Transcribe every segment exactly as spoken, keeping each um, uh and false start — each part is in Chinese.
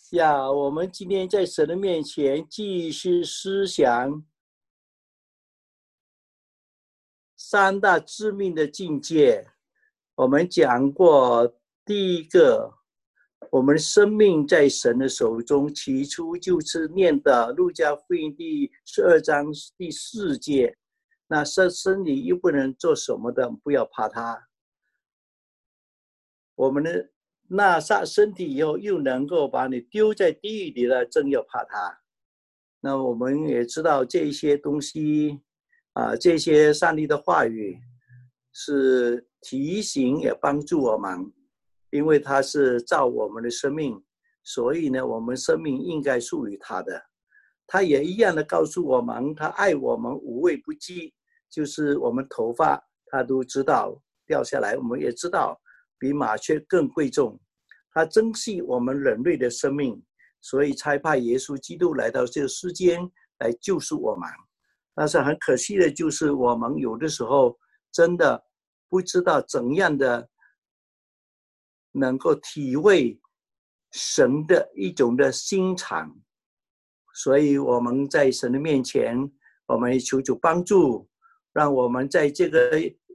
呀，我们今天在神的面前继续思想三大致命的境界。我们讲过，第一个，我们生命在神的手中，起初就是念的路加福音第十二章第四节。那身身体又不能做什么的，不要怕它。我们的那杀身体以后又能够把你丢在地狱里了，真要怕它。那我们也知道这些东西啊，这些上帝的话语是提醒也帮助我们，因为它是造我们的生命，所以呢，我们生命应该属于他的。他也一样的告诉我们，他爱我们无微不至，就是我们头发他都知道掉下来，我们也知道比麻雀更贵重。他珍惜我们人类的生命，所以才派耶稣基督来到这个世间来救赎我们。但是很可惜的就是我们有的时候真的不知道怎样的能够体会神的一种的心肠，所以我们在神的面前，我们求主帮助，让我们在这个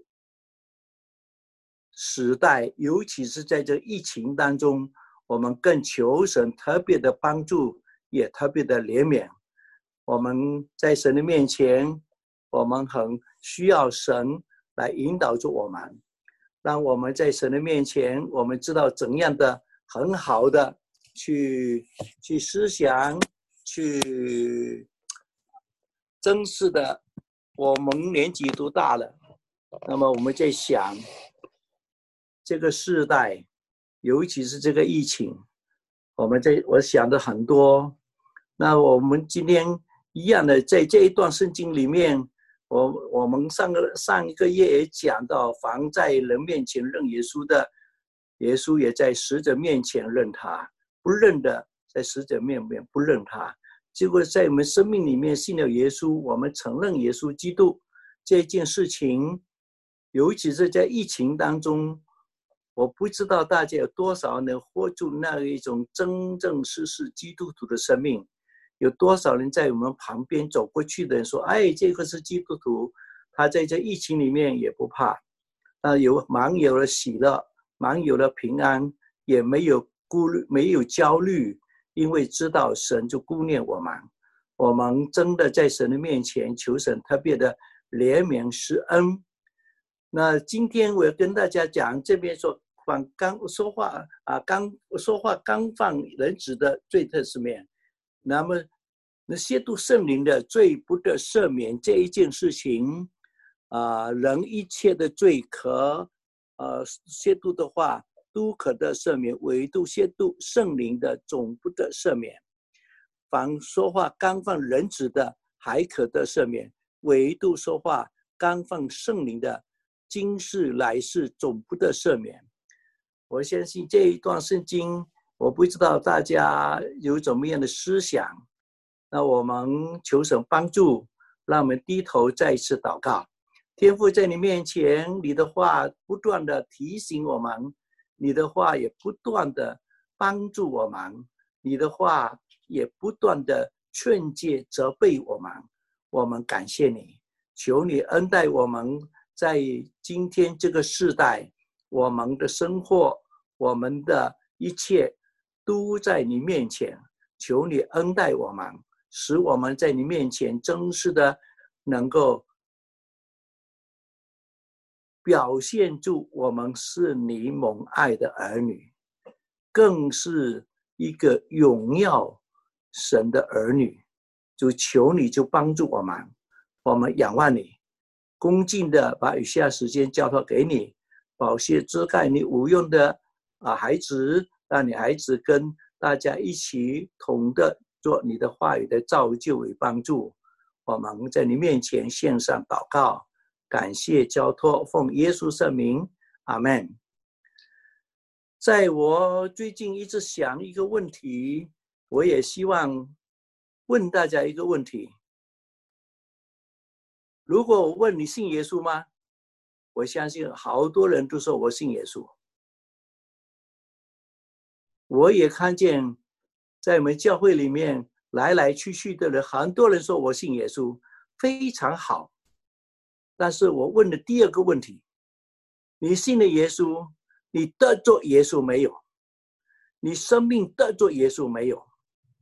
时代，尤其是在这疫情当中，我们更求神特别的帮助，也特别的怜悯。我们在神的面前，我们很需要神来引导着我们，让我们在神的面前，我们知道怎样的很好的去去思想，去真实的。我们年纪都大了，那么我们在想这个世代，尤其是这个疫情，我们在我想的很多。那我们今天一样的，在这一段圣经里面，我我们上个上一个月也讲到，凡在人面前认耶稣的，耶稣也在使者面前认他；不认的，在使者面前不认他。结果在我们生命里面信了耶稣，我们承认耶稣基督这件事情，尤其是在疫情当中，我不知道大家有多少能活出那一种真正是是基督徒的生命，有多少人在我们旁边走过去的人说，哎，这个是基督徒，他在这疫情里面也不怕，啊，有满有了喜乐，满有了平安，也没有顾虑，没有焦虑，因为知道神就顾念我们。我们真的在神的面前求神特别的怜悯施恩。那今天我要跟大家讲，这边说刚说话啊，刚说话刚放人子的罪特赦免，那么那亵渎圣灵的罪不得赦免这一件事情啊，人一切的罪可呃亵渎的话都可得赦免，唯独亵渎圣灵的总不得赦免。凡说话刚放人子的还可得赦免，唯独说话刚放圣灵的，今世来世总不得赦免。我相信这一段圣经，我不知道大家有怎么样的思想。那我们求神帮助，让我们低头再一次祷告。天父，在你面前，你的话不断的提醒我们，你的话也不断的帮助我们，你的话也不断的劝诫责备我们。我们感谢你，求你恩待我们，在今天这个世代，我们的生活，我们的一切都在你面前，求你恩待我们，使我们在你面前真实的能够表现出我们是你蒙爱的儿女，更是一个荣耀神的儿女。就求你就帮助我们，我们仰望你，恭敬的把余下时间交托给你，保谢遮盖你无用的啊孩子，让你孩子跟大家一起同的做你的话语的造就与帮助。我们在你面前献上祷告，感谢交托，奉耶稣圣名，阿们。在我最近一直想一个问题，我也希望问大家一个问题：如果我问你信耶稣吗？我相信好多人都说我信耶稣。我也看见在我们教会里面来来去去的人，很多人说我信耶稣，非常好。但是我问的第二个问题，你信了耶稣，你得着耶稣没有？你生命得着耶稣没有？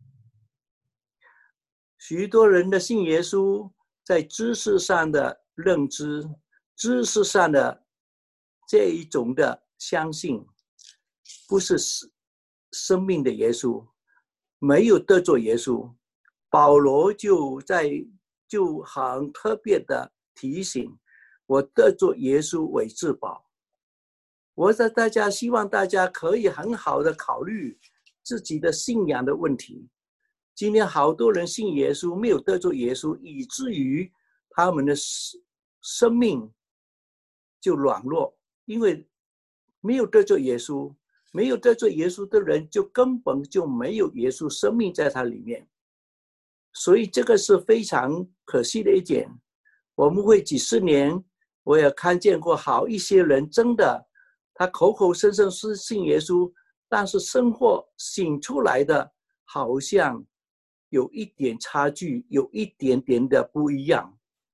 许多人的信耶稣，在知识上的认知，知识上的这一种的相信，不是生命的耶稣，没有得着耶稣。保罗就在就很特别的提醒我，得着耶稣为至宝。我在大家希望大家可以很好的考虑自己的信仰的问题。今天好多人信耶稣，没有得着耶稣，以至于他们的生命就软弱，因为没有得着耶稣，没有得着耶稣的人就根本就没有耶稣生命在他里面。所以这个是非常可惜的一点。我们会几十年，我也看见过好一些人，真的他口口声声是信耶稣，但是生活醒出来的好像有一点差距，有一点点的不一样。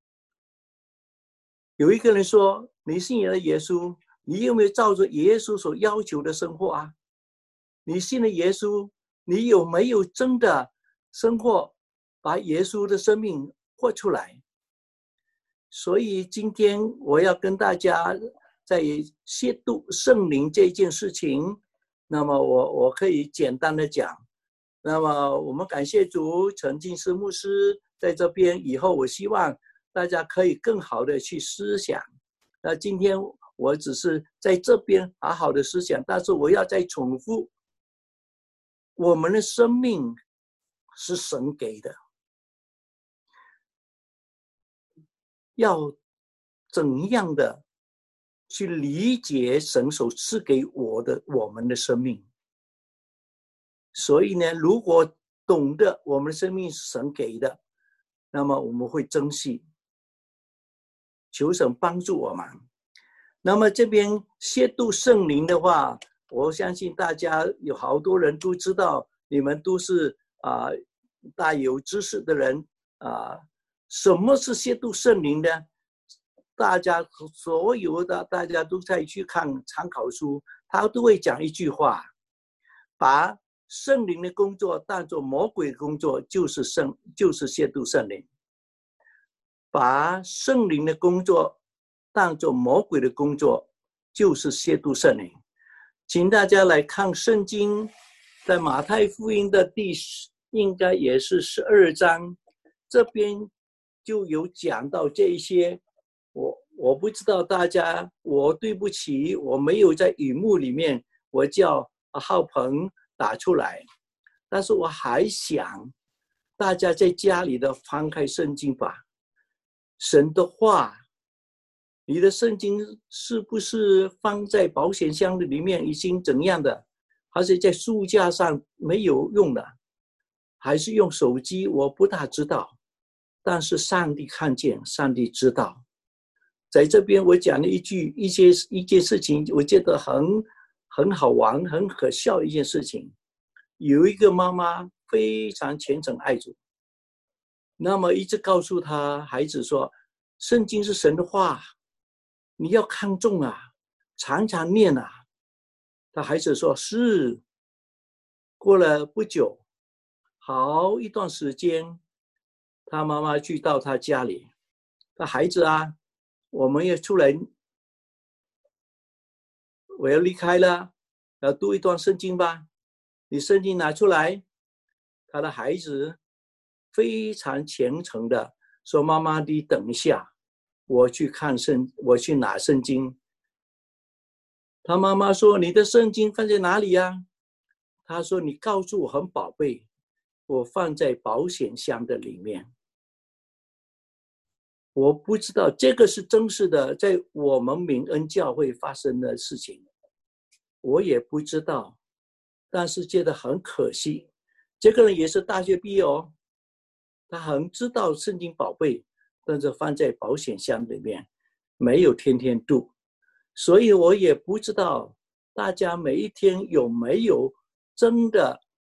有一个人说，你信了耶稣，你有没有照着耶稣所要求的生活啊？你信了耶稣，你有没有真的生活，把耶稣的生命活出来？所以今天我要跟大家在亵渎圣灵这件事情，那么我我可以简单的讲。那么我们感谢主，陈进士牧师在这边，以后我希望大家可以更好的去思想。那今天我只是在这边好好的思想，但是我要再重复，我们的生命是神给的，要怎样的去理解神所赐给我的我们的生命。所以呢，如果懂得我们的生命是神给的，那么我们会珍惜，求神帮助我们。那么这边亵渎圣灵的话，我相信大家有好多人都知道，你们都是啊、呃、大有知识的人啊、呃。什么是亵渎圣灵呢？大家所有的大家都在去看参考书，他都会讲一句话，把圣灵的工作当作魔鬼的工作，就是圣就是亵渎圣灵；把圣灵的工作当作魔鬼的工作，就是亵渎圣灵。请大家来看圣经，在马太福音的第应该也是十二章，这边就有讲到这一些。我我不知道大家，我对不起，我没有在荧幕里面，我叫浩鹏打出来，但是我还想大家在家里的翻开圣经吧。神的话，你的圣经是不是放在保险箱的里面已经怎样的，还是在书架上没有用的，还是用手机，我不大知道。但是上帝看见，上帝知道。在这边我讲了一句一些一件事情，我觉得很很好玩，很可笑的一件事情。有一个妈妈非常虔诚爱主，那么一直告诉他孩子说，圣经是神的话，你要看重啊，常常念啊。他孩子说是。过了不久，好一段时间，他妈妈去到他家里，他孩子啊，我们要出来，我要离开了，要读一段圣经吧，你圣经拿出来。他的孩子非常虔诚的说，妈妈你等一下，我去看圣，我去拿圣经。他妈妈说，你的圣经放在哪里呀？他说，你告诉我很宝贝，我放在保险箱的里面。我不知道这个是真实的在我们敏恩教会发生的事情，我也不知道，但是觉得很可惜。这个人也是大学毕业哦，他很知道圣经宝贝，但是放在保险箱里面，没有天天读。所以我也不知道大家每一天有没有真的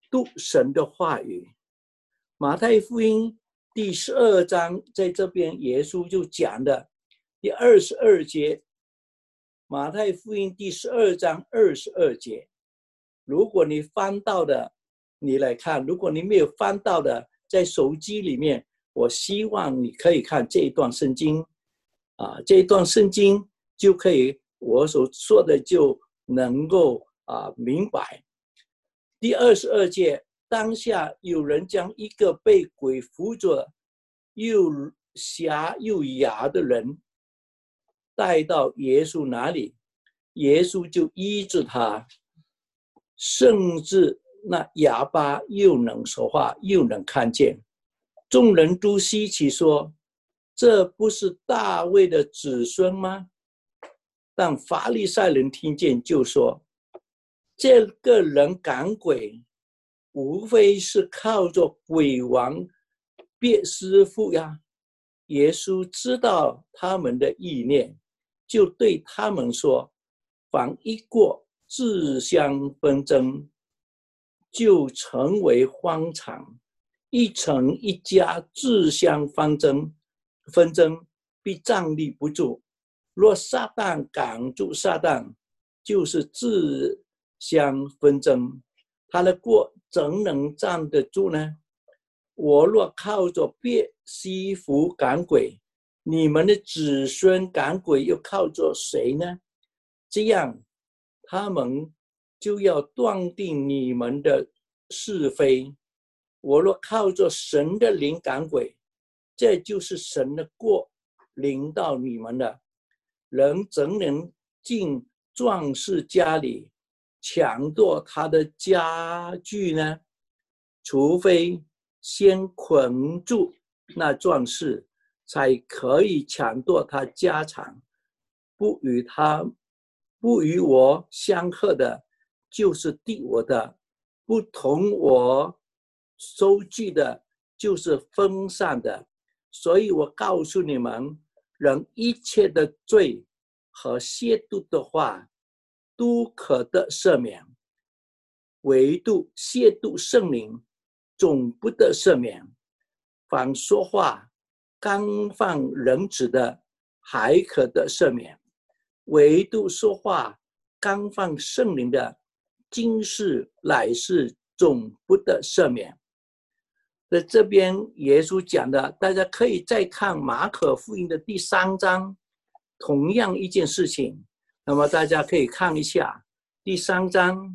读神的话语。马太福音第十二章在这边耶稣就讲的第二十二节，马太福音第十二章二十二节，如果你翻到的你来看，如果你没有翻到的在手机里面，我希望你可以看这一段圣经啊，这一段圣经就可以我所说的就能够啊明白。第二十二节，当下有人将一个被鬼附着又瞎又哑的人带到耶稣那里，耶稣就医治他，甚至那哑巴又能说话又能看见。众人都稀奇说，这不是大卫的子孙吗？但法利赛人听见就说，这个人赶鬼无非是靠着鬼王别师傅呀。耶稣知道他们的意念，就对他们说，凡一过自相纷争，就成为荒场，一城一家自相纷争，纷争必站立不住。若撒旦赶住撒旦，就是自相纷争，他的国怎能站得住呢？我若靠着别西弗赶鬼，你们的子孙赶鬼又靠着谁呢？这样他们就要断定你们的是非。我若靠着神的灵赶鬼，这就是神的国临到你们了。人怎能进壮士家里抢夺他的家具呢？除非先捆住那壮士，才可以抢夺他家产。不与他不与我相合的，就是敌我的；不同我收据的，就是分散的。所以我告诉你们，人一切的罪和亵渎的话，都可得赦免，唯独亵渎圣灵，总不得赦免。凡说话干犯人子的，还可得赦免，唯独说话干犯圣灵的，今世来世总不得赦免。在这边耶稣讲的，大家可以再看马可福音的第三章，同样一件事情，那么大家可以看一下第三章。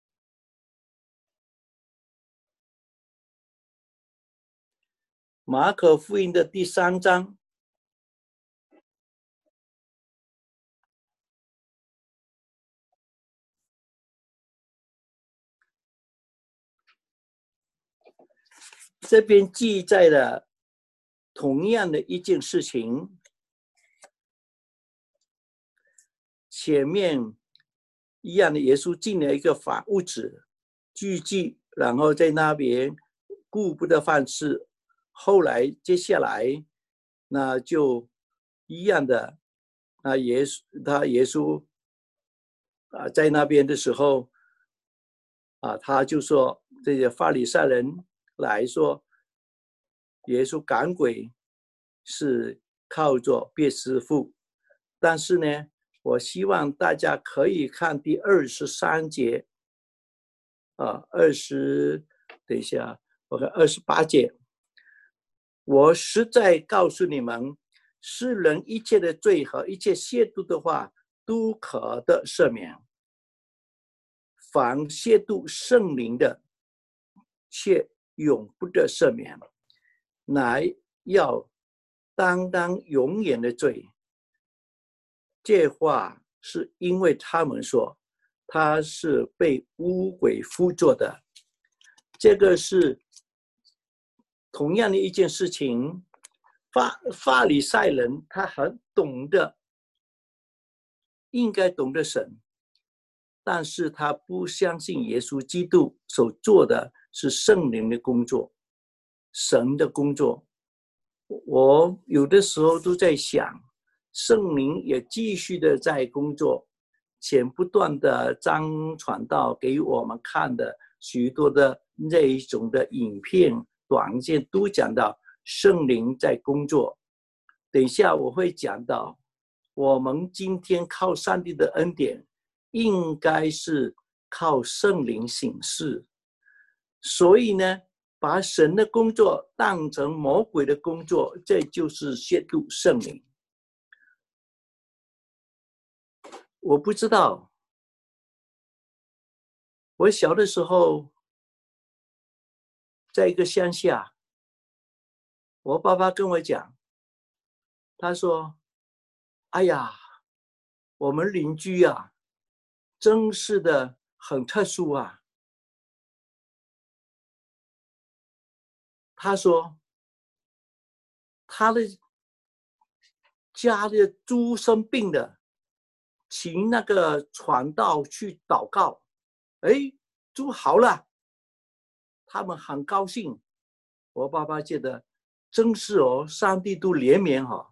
马可福音的第三章，这边记载了同样的一件事情。前面一样的，耶稣进了一个法屋子聚集，然后在那边顾不得饭吃。后来接下来那就一样的，那耶稣他耶稣啊在那边的时候啊，他就说这些法利赛人来说，耶稣赶鬼是靠着别师傅。但是呢，我希望大家可以看第二十三节啊，二十等一下，我看二十八节。我实在告诉你们，世人一切的罪和一切亵渎的话，都可得赦免。凡亵渎圣灵的，却永不得赦免，乃要担当永远的罪。这话是因为他们说他是被污鬼附着的。这个是同样的一件事情，法法利赛人他很懂得，应该懂得神，但是他不相信耶稣基督所做的是圣灵的工作，神的工作。我有的时候都在想，圣灵也继续的在工作，且不断的张传道给我们看的许多的那种的影片、短片都讲到圣灵在工作。等一下我会讲到，我们今天靠上帝的恩典，应该是靠圣灵行事。所以呢，把神的工作当成魔鬼的工作，这就是亵渎圣灵。我不知道，我小的时候在一个乡下，我爸爸跟我讲，他说：“哎呀，我们邻居啊，真是的很特殊啊。”他说，他的家的猪生病了，请那个传道去祷告，哎，猪好了，他们很高兴。我爸爸觉得真是哦，上帝都怜悯哈。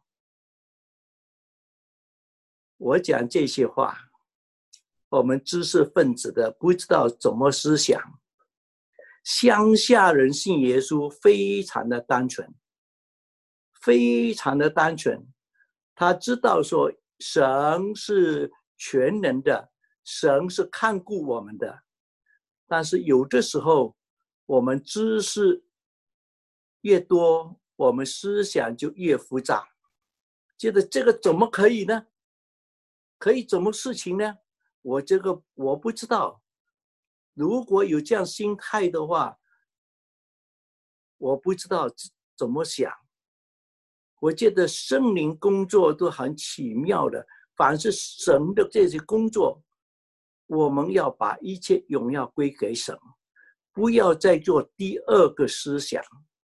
我讲这些话，我们知识分子的不知道怎么思想。乡下人信耶稣非常的单纯，非常的单纯。他知道说神是全能的，神是看顾我们的。但是有的时候我们知识越多，我们思想就越复杂，觉得这个怎么可以呢？可以怎么事情呢？我这个我不知道。如果有这样心态的话，我不知道怎么想。我觉得圣灵工作都很奇妙的，凡是神的这些工作，我们要把一切荣耀归给神，不要再做第二个思想。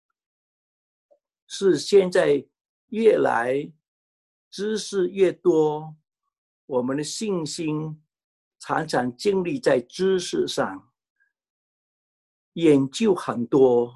是现在越来知识越多，我们的信心常常建立在知识上，研究很多，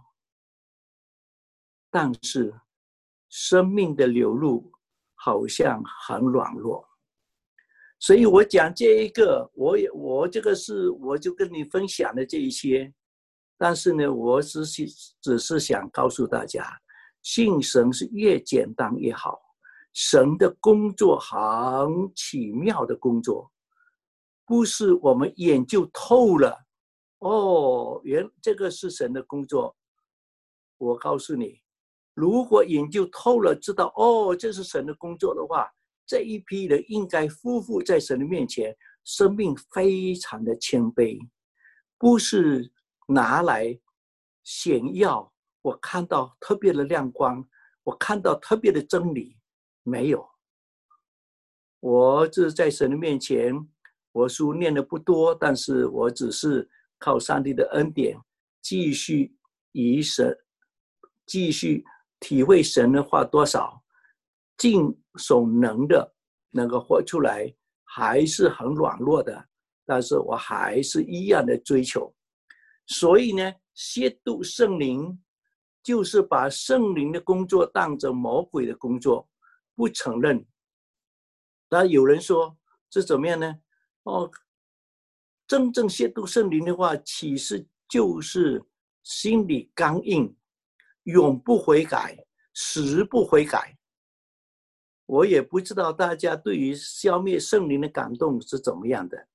但是生命的流露好像很软弱。所以我讲这一个，我也我这个是我就跟你分享的这一些，但是呢，我只是只是想告诉大家，信神是越简单越好。神的工作很奇妙的工作，不是我们研究透了，哦，原这个是神的工作。我告诉你，如果研究透了，知道哦，这是神的工作的话，这一批人应该夫妇在神的面前，生命非常的谦卑，不是拿来炫耀。我看到特别的亮光，我看到特别的真理，没有。我这在神的面前，我书念的不多，但是我只是靠上帝的恩典，继续以神，继续体会神的话多少，尽所能的能够活出来，还是很软弱的，但是我还是一样的追求。所以呢，亵渎圣灵就是把圣灵的工作当成魔鬼的工作，不承认。那有人说这怎么样呢？哦，真正亵渎圣灵的话，其实就是心里刚硬，永不悔改，死不悔改。我也不知道大家对于消灭圣灵的感动是怎么样的，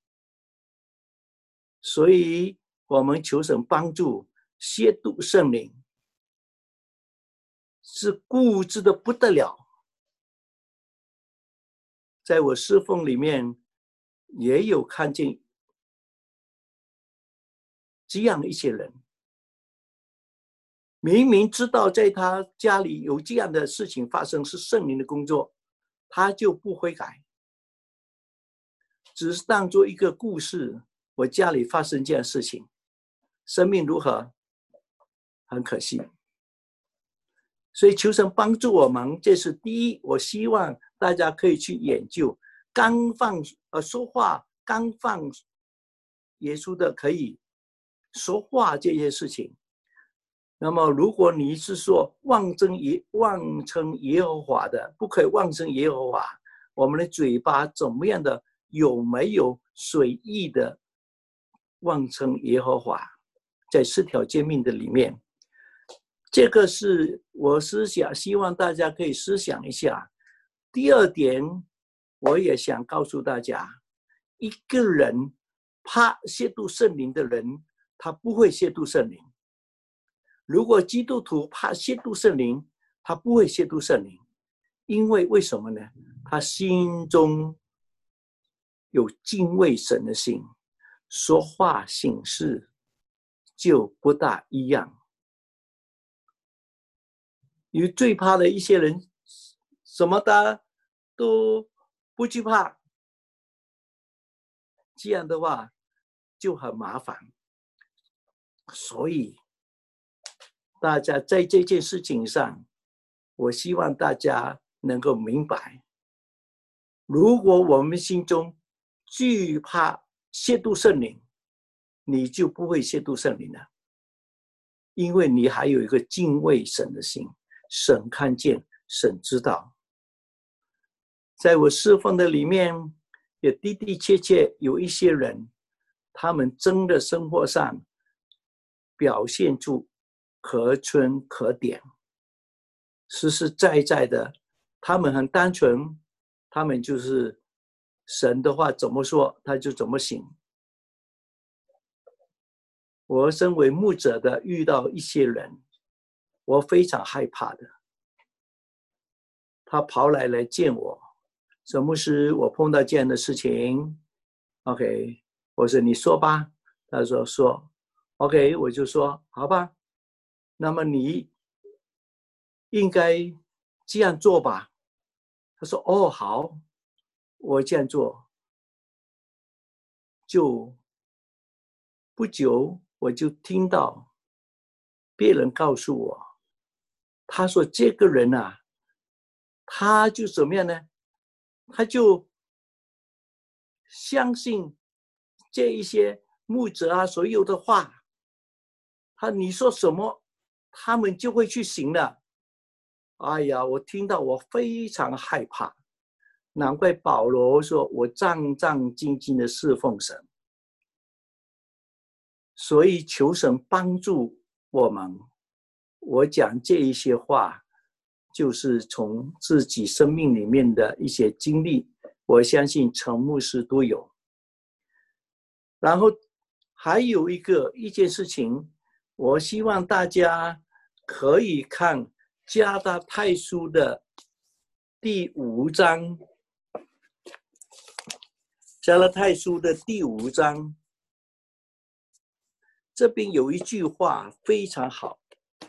所以我们求神帮助。亵渎圣灵是固执的不得了。在我侍奉里面也有看见这样一些人，明明知道在他家里有这样的事情发生是圣灵的工作，他就不悔改，只是当作一个故事。我家里发生这样的事情，生命如何？很可惜。所以求神帮助我们，这是第一。我希望大家可以去研究，刚放呃说话，刚放耶稣的可以说话这些事情。那么如果你是说妄称耶妄称耶和华的，不可以妄称耶和华。我们的嘴巴怎么样的，有没有随意的妄称耶和华？ 在十条诫命的里面，这个是我思想，希望大家可以思想一下。第二点，我也想告诉大家，一个人怕亵渎圣灵的人，他不会亵渎圣灵。如果基督徒怕亵渎圣灵，他不会亵渎圣灵，因为为什么呢？他心中有敬畏神的心，说话行事就不大一样。有最怕的一些人，什么的都不惧怕，这样的话就很麻烦。所以大家在这件事情上，我希望大家能够明白，如果我们心中惧怕亵渎圣灵，你就不会亵渎圣灵了，因为你还有一个敬畏神的心，神看见，神知道。在我侍奉的里面，也的的确确有一些人，他们真的生活上表现出可圈可点，实实在在的，他们很单纯，他们就是神的话怎么说他就怎么行。我身为牧者的遇到一些人，我非常害怕的。他跑来来见我，什么时我碰到这样的事情 OK， 我说你说吧，他说说 OK， 我就说好吧，那么你应该这样做吧。他说哦好，我这样做。就不久我就听到别人告诉我，他说这个人啊，他就怎么样呢？他就相信这一些牧者啊所有的话，他你说什么，他们就会去行了。哎呀，我听到我非常害怕，难怪保罗说我战战兢兢的侍奉神。所以求神帮助我们。我讲这一些话，就是从自己生命里面的一些经历，我相信陈牧师都有。然后还有一个一件事情，我希望大家可以看加拉太书的第五章，加拉太书的第五章，这边有一句话非常好。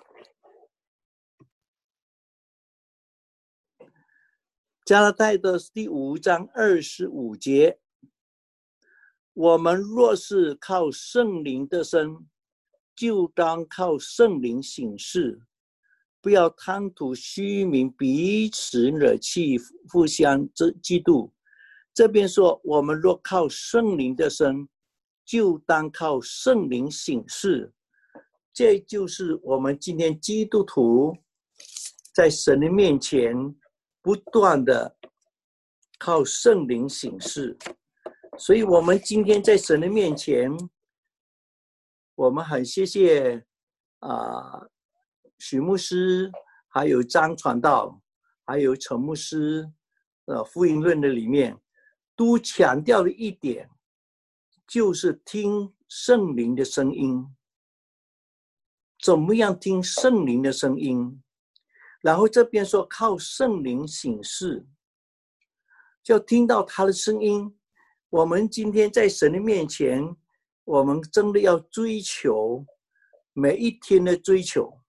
加拉太的第五章二十五节，我们若是靠圣灵得生，就当靠圣灵行事，不要贪图虚名，彼此惹气，互相嫉妒。这边说我们若靠圣灵得生，就当靠圣灵行事。这就是我们今天基督徒在神的面前不断的靠圣灵行事。所以我们今天在神的面前，我们很谢谢啊、呃、许牧师，还有张传道，还有陈牧师，呃福音论的里面都强调了一点，就是听圣灵的声音。怎么样听圣灵的声音？然后这边说靠圣灵行事，就听到他的声音。我们今天在神的面前，我们真的要追求每一天的追求。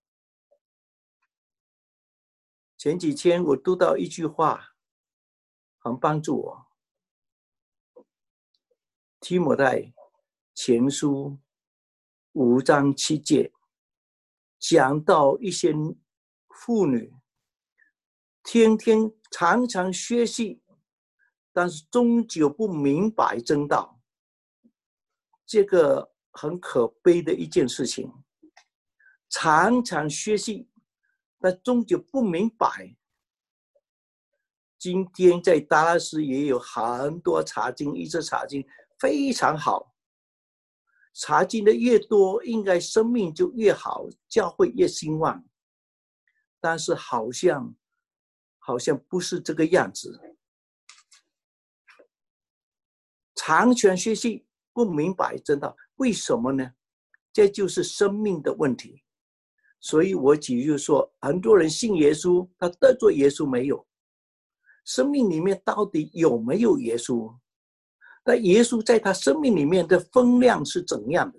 前几天我读到一句话，很帮助我。提摩太前书五章七节，讲到一些妇女天天常常学习，但是终究不明白真道，这个很可悲的一件事情。常常学习，但终究不明白。今天在达拉斯也有很多查经，一直查经非常好， 查经的越多，应该生命就越好，教会越兴旺。但是好像好像不是这个样子。长权学习不明白真道，为什么呢？这就是生命的问题。所以我举例说，很多人信耶稣，他得罪耶稣没有？生命里面到底有没有耶稣？那耶稣在他生命里面的分量是怎样的？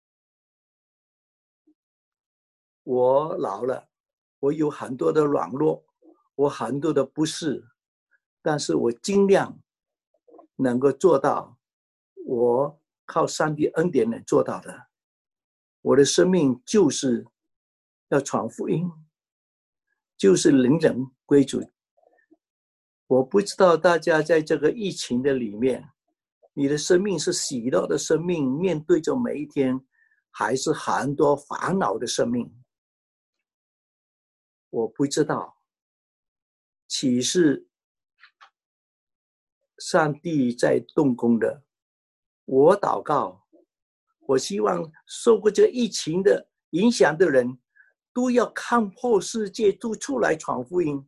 我老了，我有很多的软弱，我很多的不是，但是我尽量能够做到，我靠上帝恩典能做到的。我的生命就是要传福音，就是领人归主。我不知道大家在这个疫情的里面，你的生命是喜乐的生命，面对着每一天，还是很多烦恼的生命？我不知道。岂是上帝在动工的？我祷告，我希望受过这个疫情的影响的人，都要看破世界，都出来传福音。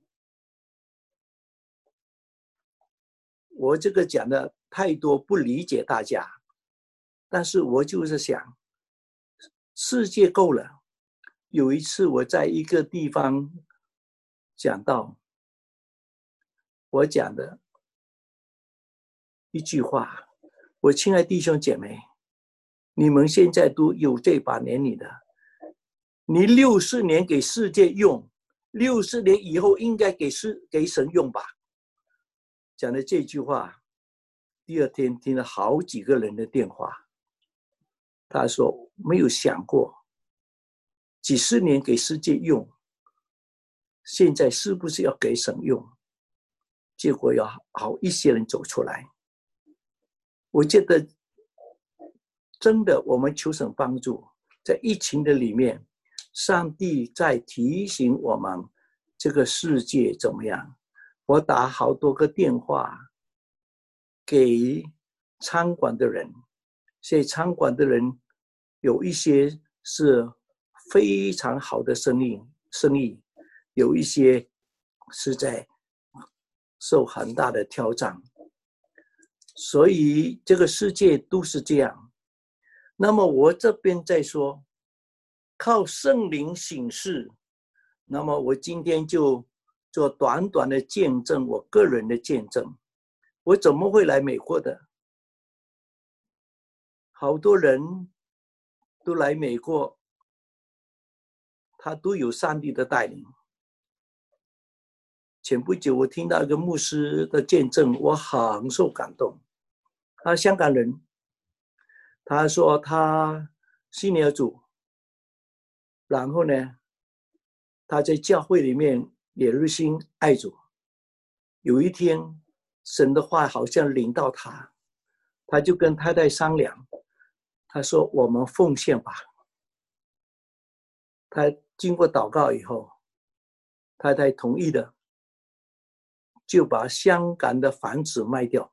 我这个讲的太多，不理解大家，但是我就是想，世界够了。有一次我在一个地方讲到，我讲的一句话，我亲爱弟兄姐妹，你们现在都有这把年龄的，你六十年给世界用，六十年以后应该给世给神用吧。讲的这句话，第二天听了好几个人的电话，他说没有想过几十年给世界用，现在是不是要给神用？结果要好一些人走出来。我觉得真的，我们求神帮助，在疫情的里面，上帝在提醒我们这个世界怎么样。我打好多个电话给餐馆的人，所以餐馆的人有一些是非常好的生意，生意有一些是在受很大的挑战。所以这个世界都是这样。那么我这边在说，靠圣灵醒示。那么我今天就做短短的见证，我个人的见证。我怎么会来美国的？好多人都来美国，他都有上帝的带领。前不久我听到一个牧师的见证，我很受感动。他香港人，他说他信了主，然后呢，他在教会里面也热心爱主。有一天，神的话好像领到他，他就跟太太商量，他说我们奉献吧。他经过祷告以后，太太同意了，就把香港的房子卖掉，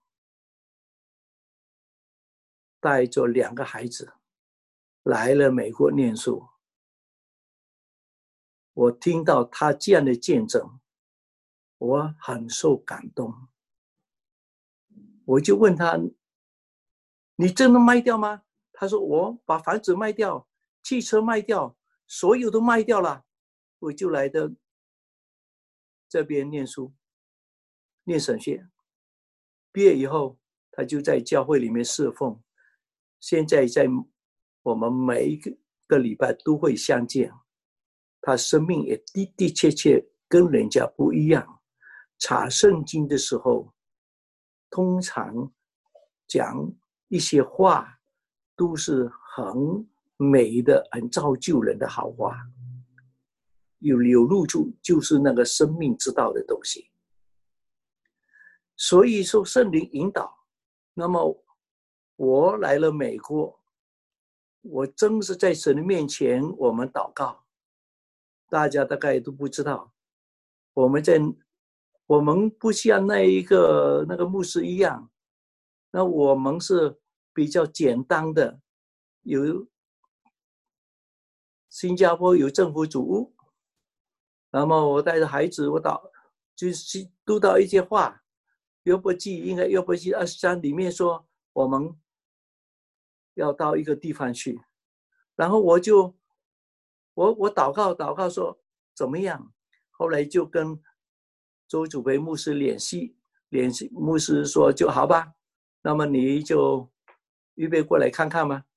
带着两个孩子来了美国念书。我听到他这样的见证，我很受感动。我就问他，你真的卖掉吗？他说我把房子卖掉，汽车卖掉，所有都卖掉了，我就来的这边念书，念神学。毕业以后，他就在教会里面侍奉。现在在我们每一个礼拜都会相见。他生命也的的确确跟人家不一样。查圣经的时候，通常讲一些话都是很美的，很造就人的好话，有流露出就是那个生命之道的东西。所以说圣灵引导。那么我来了美国，我真是在神的面前我们祷告。大家大概都不知道，我们在我们不像那一个那个牧师一样，那我们是比较简单的， 有新加坡有政府主屋，那么我带着孩子，我到就是读到一些话，约伯记应该约伯记二十章里面说，我们要到一个地方去，然后我就我我祷告祷告说怎么样，后来就跟周主培牧师联系联系，牧师说就好吧，那么你就预备过来看看吗？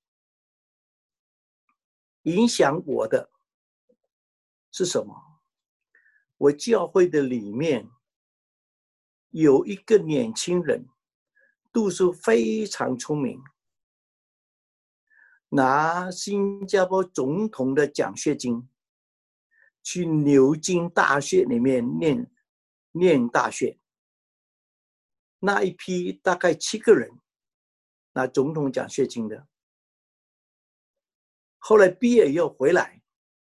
影响我的是什么？我教会的里面有一个年轻人，读书非常聪明，拿新加坡总统的奖学金，去牛津大学里面念念大学。那一批大概七个人拿总统奖学金的，后来毕业以后回来，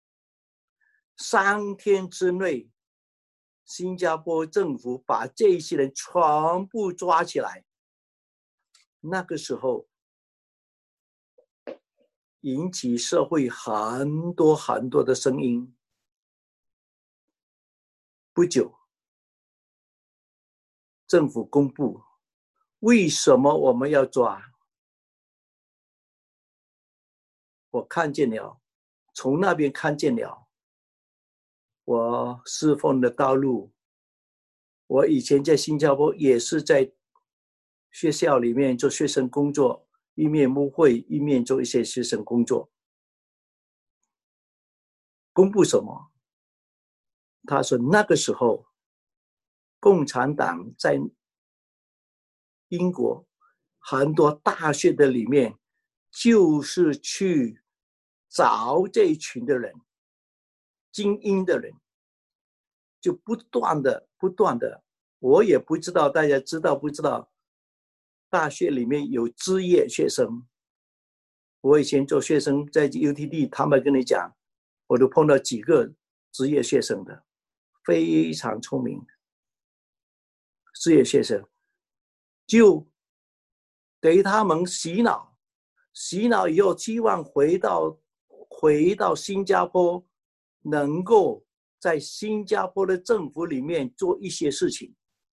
三天之内，新加坡政府把这些人全部抓起来。那个时候引起社会很多很多的声音。不久，政府公布为什么我们要抓。我看见了，从那边看见了我侍奉的道路。我以前在新加坡也是在学校里面做学生工作，一面牧会，一面做一些学生工作。公布什么？他说那个时候共产党在英国很多大学的里面就是去找这一群的人，精英的人，就不断的不断的，我也不知道大家知道不知道，大学里面有职业学生。我以前做学生在 U T D， 他们跟你讲，我都碰到几个职业学生的，非常聪明。职业学生就给他们洗脑，洗脑以后希望回到回到新加坡，能够在新加坡的政府里面做一些事情。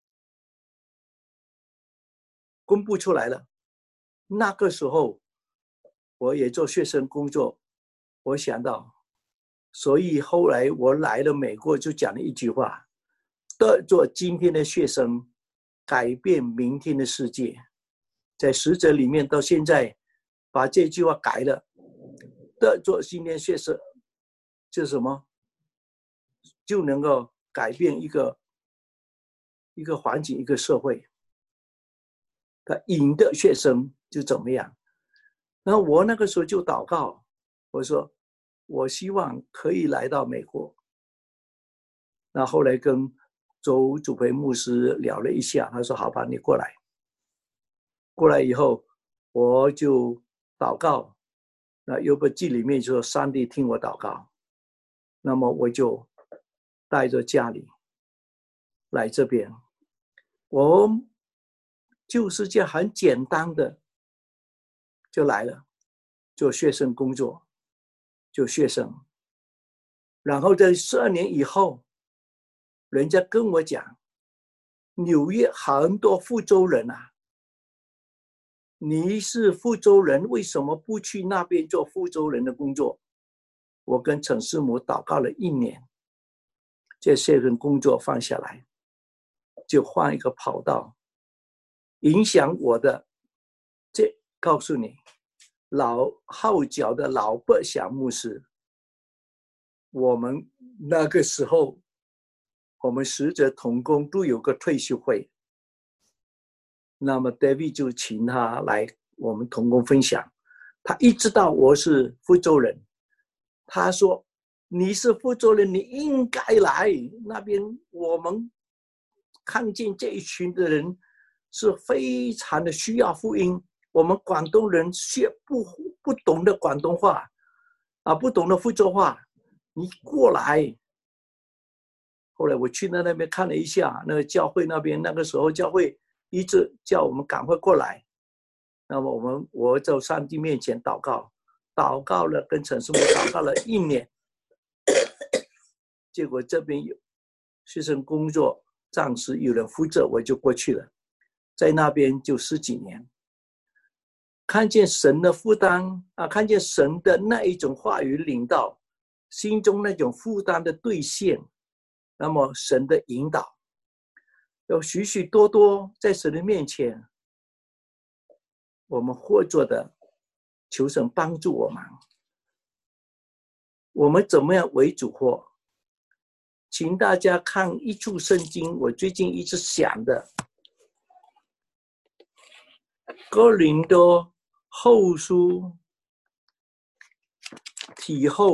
公布出来了，那个时候我也做学生工作，我想到，所以后来我来了美国，就讲了一句话：得做今天的学生，改变明天的世界。在十则里面到现在把这句话改了，得做今天学生就是什么，就能够改变一个一个环境，一个社会。他引的学生就怎么样。然后我那个时候就祷告，我说我希望可以来到美国。那后来跟周主培牧师聊了一下，他说好吧，你过来。过来以后我就祷告，那约伯记里面就说上帝听我祷告，那么我就带着家里来这边。我就是这样很简单的就来了，做学生工作，做学生。然后在十二年以后，人家跟我讲，纽约很多福州人啊，你是福州人，为什么不去那边做福州人的工作？我跟陈师母祷告了一年，这些人工作放下来，就换一个跑道。影响我的，这告诉你，老号角的老伯祥牧师，我们那个时候，我们十则同工都有个退休会。那么 David 就请他来我们同工分享，他一知道我是福州人，他说你是福州人，你应该来那边，我们看见这一群的人是非常的需要福音，我们广东人学不不懂得广东话啊，不懂得福州话，你过来。后来我去那那边看了一下，那个教会那边，那个时候教会一直叫我们赶快过来。那么我们我在上帝面前祷告， 祷告了，跟陈师母祷告了一年，结果这边有学生工作，暂时有人负责，我就过去了，在那边就十几年，看见神的负担啊，看见神的那一种话语领导，心中那种负担的兑现，那么神的引导，有许许多多在神的面前，我们或做的，求神帮助我们。我们怎么样为主或？请大家看一处圣经，我最近一直想的，哥林多后书体后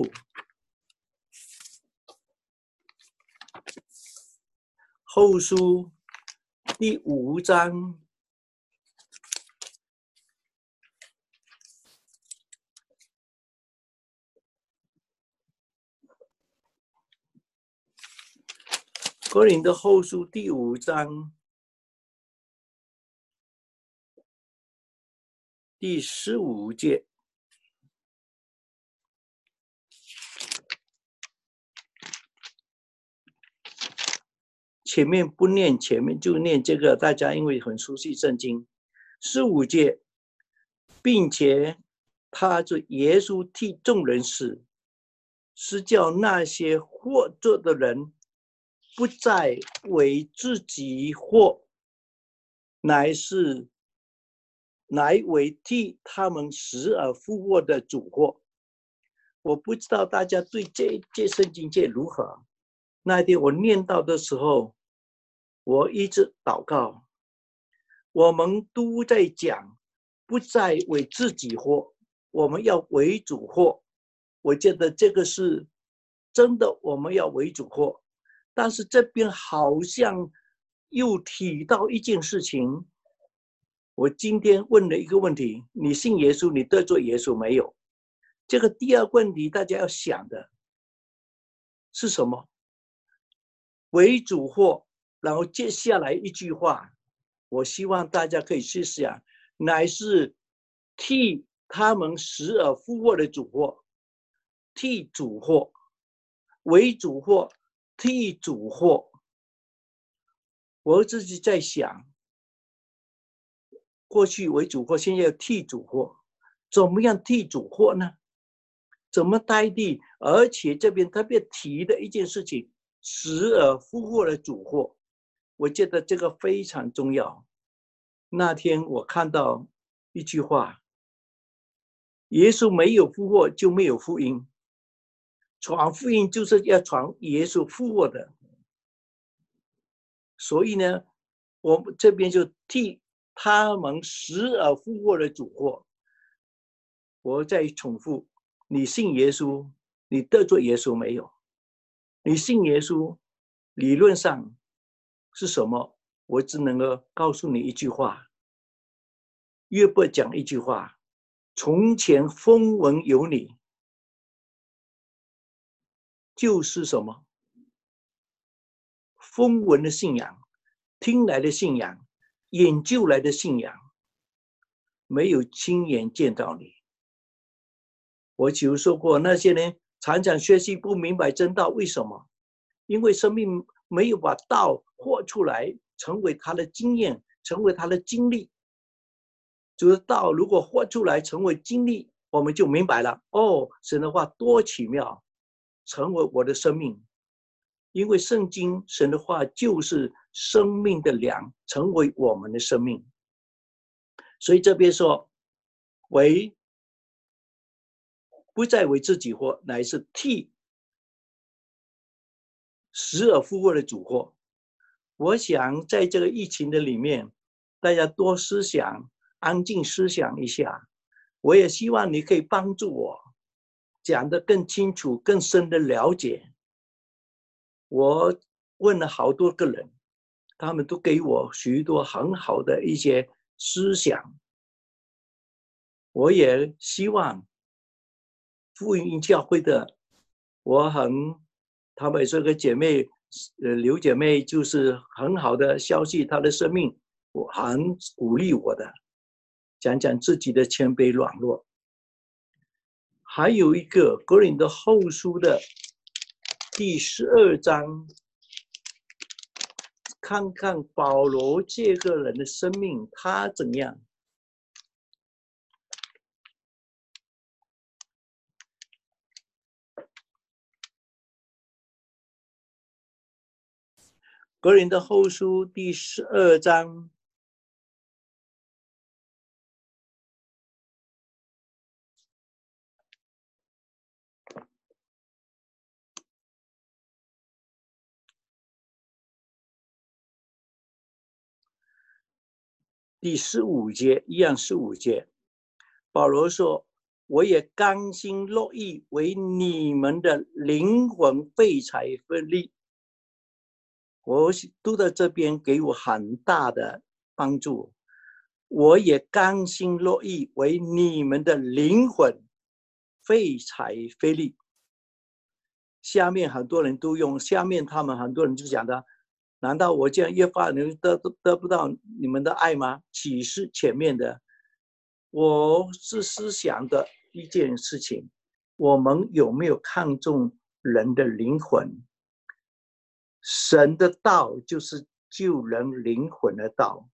后书第五章哥林多后书第五章第十五节，前面不念，前面就念这个，大家因为很熟悉圣经。十五节，并且他这耶稣替众人死，是叫那些活着的人不再为自己活，乃是乃为替他们死而复活的主活。我不知道大家对这这圣经节如何。那天我念到的时候，我一直祷告，我们都在讲不再为自己活，我们要为主活。我觉得这个是真的，我们要为主活。但是这边好像又提到一件事情，我今天问了一个问题，你信耶稣，你得罪耶稣没有？这个第二个问题大家要想的是什么？为主或，然后接下来一句话，我希望大家可以去想，乃是替他们死而复活的主或，替主或，为主或，替主或。我自己在想，过去为主或，现在要替主或，怎么样替主或呢？怎么代替？而且这边特别提的一件事情，死而复活的主或，我觉得这个非常重要。那天我看到一句话，耶稣没有复活就没有福音，传福音就是要传耶稣复活的。所以呢，我们这边就替他们死而复活的主或。我再重复，你信耶稣，你得罪耶稣没有？你信耶稣，理论上是什么？我只能够告诉你一句话，约伯讲一句话，从前风闻有你，就是什么？风闻的信仰，听来的信仰，研究来的信仰，没有亲眼见到你。我就说过，那些人常常学习不明白真道，为什么？因为生命没有把道活出来，成为他的经验，成为他的经历。就是道如果活出来，成为经历，我们就明白了，哦，神的话多奇妙，成为我的生命。因为圣经神的话就是生命的粮，成为我们的生命。所以这边说，为不再为自己活，乃是替死而复活的主活。我想在这个疫情的里面，大家多思想，安静思想一下。我也希望你可以帮助我讲得更清楚，更深的了解。我问了好多个人，他们都给我许多很好的一些思想。我也希望福音教会的，我很，他们这个姐妹，呃，刘姐妹就是很好的消息，她的生命，我很鼓励我的，讲讲自己的谦卑软弱。 还有一个哥林多后书的第十二章，看看保罗这个人的生命他怎样。哥林多后书第十二章第十五节，一样十五节，保罗说：“我也甘心乐意为你们的灵魂费财费力。”我读到这边给我很大的帮助。我也甘心乐意为你们的灵魂费财费力。下面很多人都用，下面他们很多人就讲的，难道我这样越发能得得不到你们的爱吗？岂是前面的？我是思想的一件事情，我们有没有看重人的灵魂？神的道就是救人灵魂的道，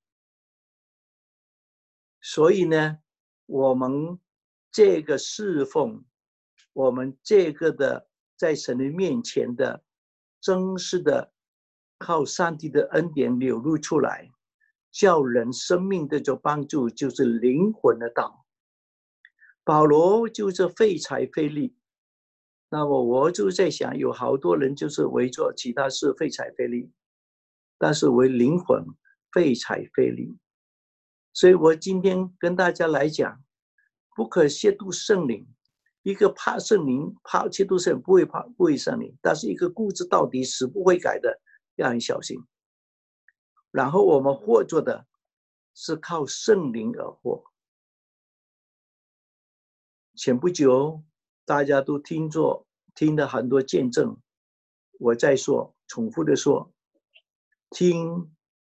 所以呢，我们这个侍奉，我们这个的在神的面前的真实的靠上帝的恩典流露出来，叫人生命的这帮助，就是灵魂的道。保罗就是费财费力，那么我就在想，有好多人就是为做其他事费财费力，但是为灵魂费财费力。所以我今天跟大家来讲，不可亵渎圣灵。一个怕圣灵、怕亵渎圣灵，不会怕不会圣灵，但是一个固执到底、死不会改的，要很小心。然后我们活着的是靠圣灵而活。前不久大家都听着听了很多见证，我再说，重复的说，听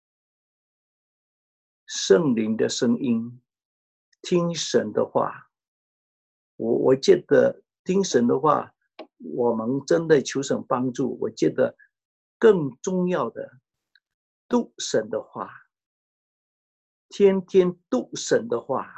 圣灵的声音，听神的话。我我觉得听神的话，我们真的求神帮助。我觉得更重要的，读神的话，天天读神的话，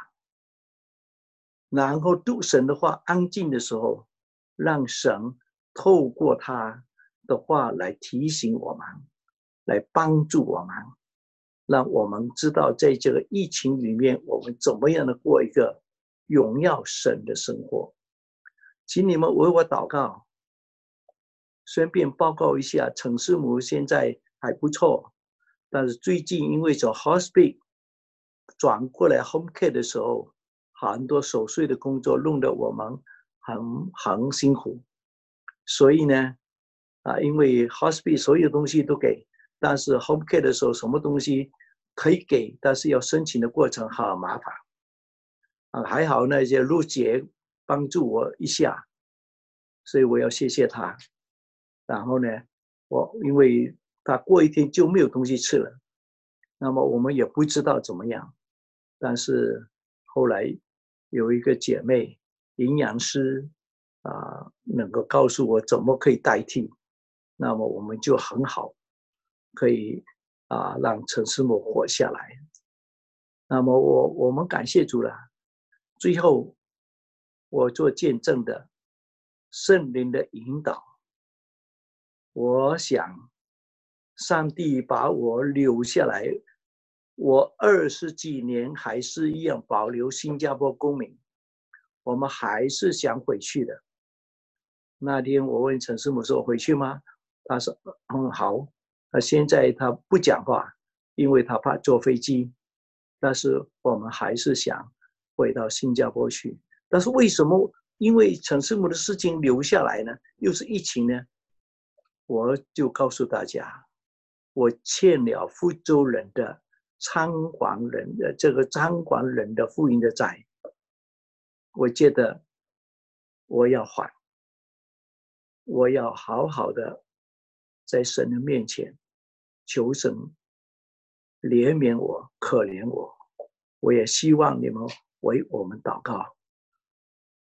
然后读神的话，安静的时候，让神透过他的话来提醒我们，来帮助我们，让我们知道在这个疫情里面，我们怎么样的过一个荣耀神的生活。请你们为我祷告。顺便报告一下，陈师母现在还不错，但是最近因为从 hospital 转过来 home care 的时候，很多琐碎的工作弄得我们很很辛苦，所以呢，啊，因为 hospital 所有东西都给，但是 home care 的时候什么东西可以给，但是要申请的过程很麻烦。啊，还好那些陆姐帮助我一下，所以我要谢谢她。然后呢，我因为他过一天就没有东西吃了，那么我们也不知道怎么样。但是后来有一个姐妹营养师啊、呃，能够告诉我怎么可以代替，那么我们就很好，可以啊、呃、让陈师母活下来。那么我我们感谢主了。最后我做见证的圣灵的引导。我想上帝把我留下来，我二十几年还是一样保留新加坡公民，我们还是想回去的。那天我问陈师母说回去吗？他说嗯好。那现在他不讲话，因为他怕坐飞机，但是我们还是想回到新加坡去。但是为什么因为陈师母的事情留下来呢？又是疫情呢？我就告诉大家，我欠了福州人的仓皇人的这个仓皇人的福音的债，我觉得我要还，我要好好的在神的面前求神怜悯我，可怜我。我也希望你们为我们祷告。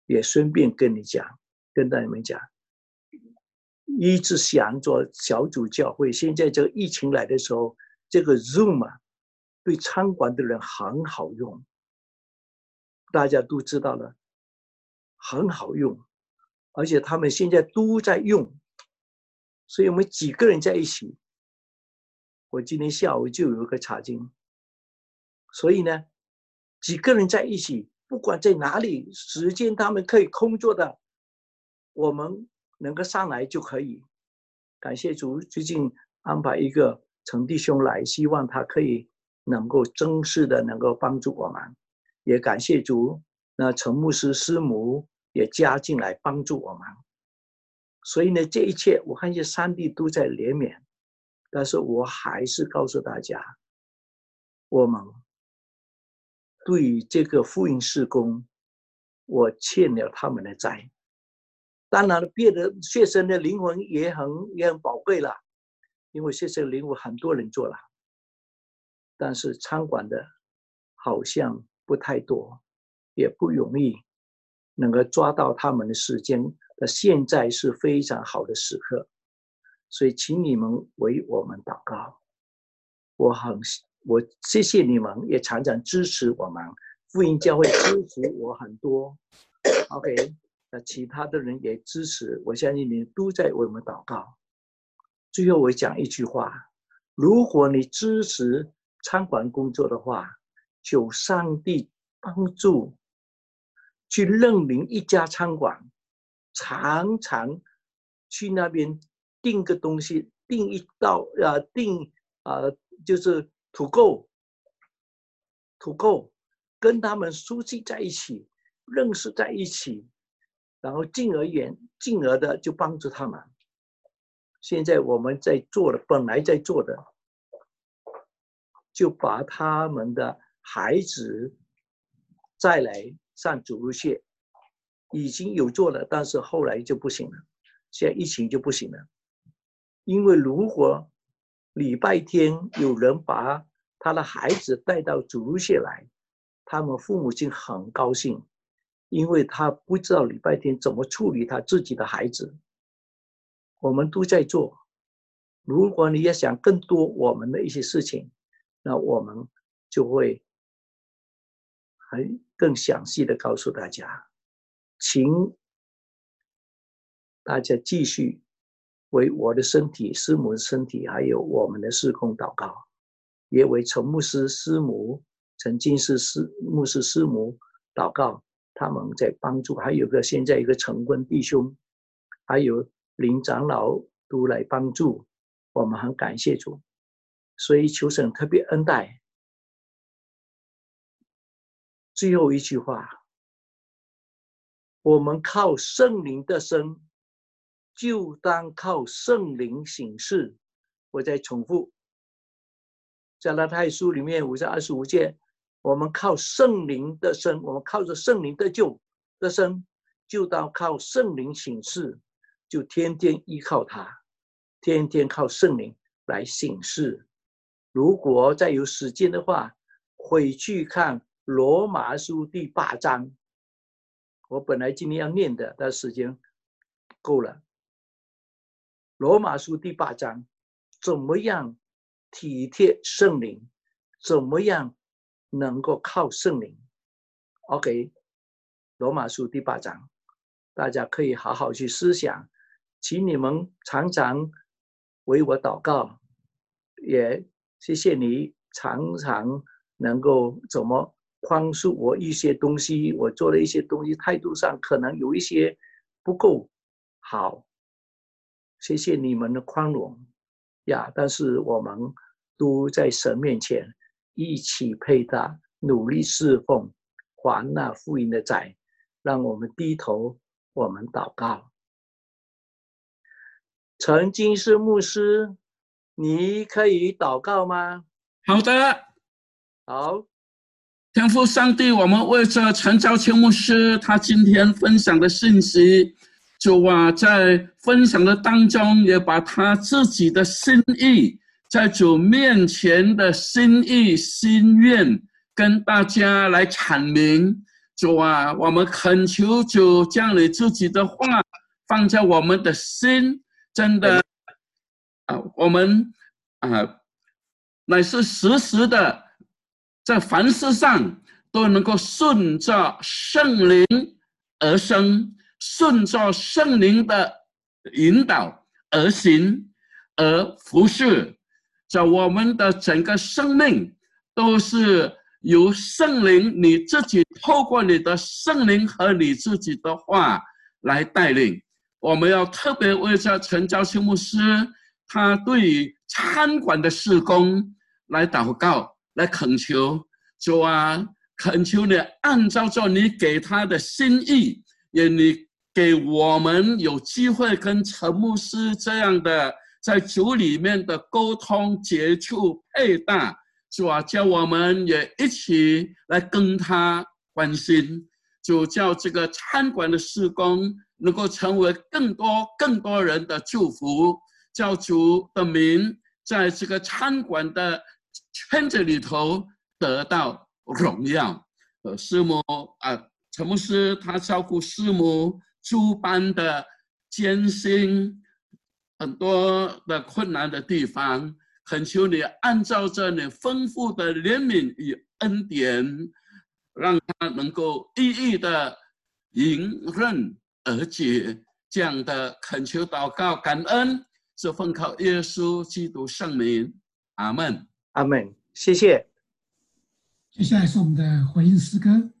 也顺便跟你讲，跟你们讲，一直想做小组教会。现在这个疫情来的时候，这个 Zoom 啊，对餐馆的人很好用，大家都知道了，很好用，而且他们现在都在用，所以我们几个人在一起。我今天下午就有一个查经，所以呢，几个人在一起，不管在哪里，时间他们可以空做的，我们能够上来就可以。感谢主，最近安排一个陈弟兄来，希望他可以能够正式的能够帮助我们。也感谢主，那陈牧师师母也加进来帮助我们。所以呢，这一切我看见上帝都在怜悯，但是我还是告诉大家，我们对于这个福音事工，我欠了他们的债。当然了，别的学生的灵魂也很也很宝贵了，因为学生的灵魂很多人做了，但是餐馆的好像不太多，也不容易能够抓到他们的时间。那现在是非常好的时刻，所以请你们为我们祷告。我很我谢谢你们，也常常支持我们福音教会，支持我很多。OK。那其他的人也支持，我相信你都在为我们祷告。最后我讲一句话，如果你支持餐馆工作的话，求上帝帮助去认领一家餐馆，常常去那边订个东西，订一道呃订呃就是土购土购跟他们熟悉在一起，认识在一起，然后进而言进而的就帮助他们。现在我们在做的，本来在做的，就把他们的孩子再来上主日学，已经有做了，但是后来就不行了，现在疫情就不行了。因为如果礼拜天有人把他的孩子带到主日学来，他们父母亲很高兴，因为他不知道礼拜天怎么处理他自己的孩子。我们都在做，如果你要想更多我们的一些事情，那我们就会很更详细的告诉大家。请大家继续为我的身体、师母的身体，还有我们的事工祷告，也为陈牧师、师母、陈金师师牧师、师母祷告，他们在帮助，还有个现在一个陈坤弟兄，还有林长老都来帮助，我们很感谢主，所以求神特别恩待。最后一句话，我们靠圣灵的生，就当靠圣灵行事。我再重复，加拉太书里面五章二十五节，我们靠圣灵的生，我们靠着圣灵的救的生，就当靠圣灵行事，就天天依靠他，天天靠圣灵来行事。如果再有时间的话，回去看罗马书第八章，我本来今天要念的，但时间够了。罗马书第八章，怎么样体贴圣灵，怎么样能够靠圣灵。 OK， 罗马书第八章，大家可以好好去思想，请你们常常为我祷告，也谢谢你常常能够怎么宽恕我一些东西，我做了一些东西态度上可能有一些不够好，谢谢你们的宽容呀！但是我们都在神面前一起配搭，努力侍奉，还那福音的债。让我们低头，我们祷告。陈金士牧师，你可以祷告吗？ 好的。 好。 天父上帝，我们为着陈昭谦牧师他今天分享的信息，主啊，在分享的当中也把他自己的心意，在主面前的心意心愿跟大家来阐明。 主啊，我们恳求主将你自己的话放在我们的心，真的啊，我们啊乃是时时的在凡事上都能够顺着圣灵而生，顺着圣灵的引导而行，而服事，在我们的整个生命都是由圣灵你自己透过你的圣灵和你自己的话来带领。我们要特别为着陈昭清牧师他对于餐馆的事工来祷告，来恳求。主啊，恳求你按照着你给他的心意，也你给我们有机会跟陈牧师这样的在主里面的沟通接触配搭，主啊，叫我们也一起来跟他关心。主，叫这个餐馆的事工能够成为更多更多人的祝福，叫主的名在这个餐馆的圈子里头得到荣耀。呃，师母啊，陈牧师他照顾师母诸般的艰辛，很多的困难的地方，恳求你按照着你丰富的怜悯与恩典，让他能够一一的迎刃而解。这样的恳求祷告感恩，是奉靠耶稣基督圣名，阿们， 阿们，谢谢。 接下来是我们的回应诗歌。